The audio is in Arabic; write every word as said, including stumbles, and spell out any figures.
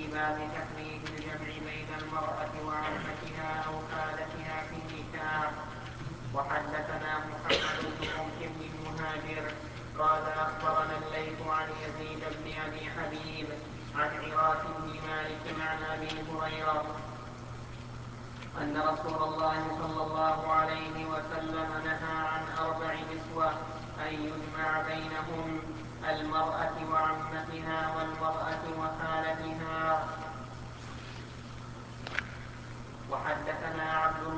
في باب تحريم الجمع بين المرأة وعمتها أو خالتها في النكاح. وحدثنا محمد بن رمح بن المهاجر قال أخبرنا الليث عن يزيد بن أبي حبيب عن عراك بن مالك عن أبي هريرة أن رسول الله صلى الله عليه وسلم نهى عن أربع نسوة أن يجمع بينهم: المرأة وعمتها والمرأة وخالتها. وحدثنا عبد